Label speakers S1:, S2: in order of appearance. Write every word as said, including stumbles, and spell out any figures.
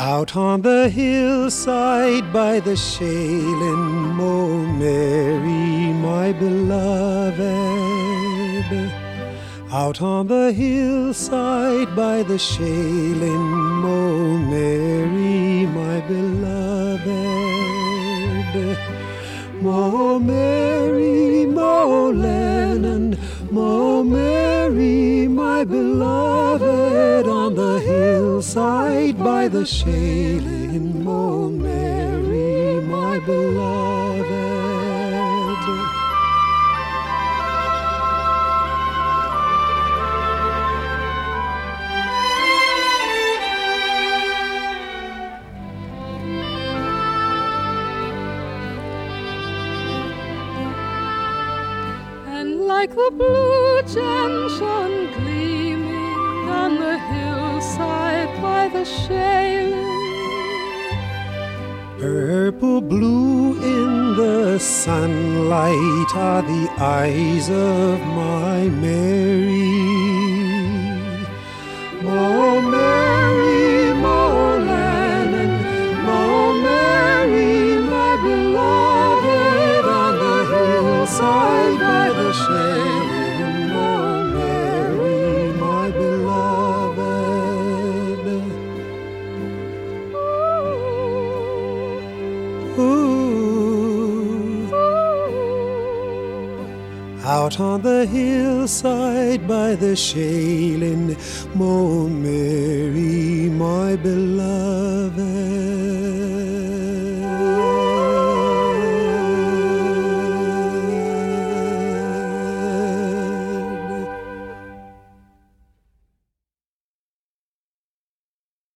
S1: Out on the hillside by the Shalin, Mo Mary, my beloved. Out on the hillside by the Shalin, Mo Mary, my beloved. Mo Mary, Mo Lennon, Mo Mary, my beloved. On the hillside by the Shalin, Mo Mary, my beloved.
S2: Like the blue gentian gleaming on the hillside by the Shalin.
S1: Purple blue in the sunlight are the eyes of my Mary. Mo Mary, Mo Lennon, Mo Mary, my beloved. On the hillside by the Shalin, Mo Mary, my beloved. Ooh. Out on the hillside by the Shalin, Mo Mary, my beloved.